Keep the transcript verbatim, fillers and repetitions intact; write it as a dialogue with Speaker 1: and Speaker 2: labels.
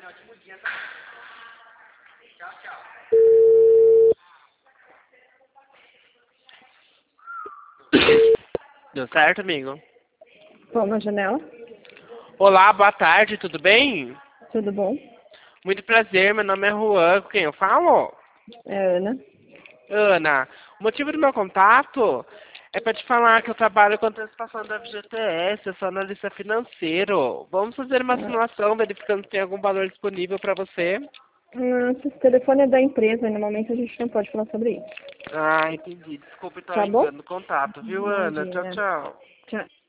Speaker 1: ótimo dia também. Tchau, tchau. Deu certo, amigo?
Speaker 2: Vamos na janela.
Speaker 1: Olá, boa tarde, tudo bem?
Speaker 2: Tudo bom?
Speaker 1: Muito prazer, meu nome é Juan, com quem eu falo?
Speaker 2: É Ana.
Speaker 1: Ana, o motivo do meu contato é para te falar que eu trabalho com antecipação da F G T S, eu sou analista financeiro. Vamos fazer uma
Speaker 2: Ah,
Speaker 1: simulação verificando se tem algum valor disponível para você?
Speaker 2: hum, esse telefone é da empresa e no momento a gente não pode falar sobre isso.
Speaker 1: Ah, entendi. Desculpa então
Speaker 2: Tá bom?
Speaker 1: entrando no contato, viu, Ana? Tchau,
Speaker 2: Imagina.
Speaker 1: tchau.
Speaker 2: Tchau.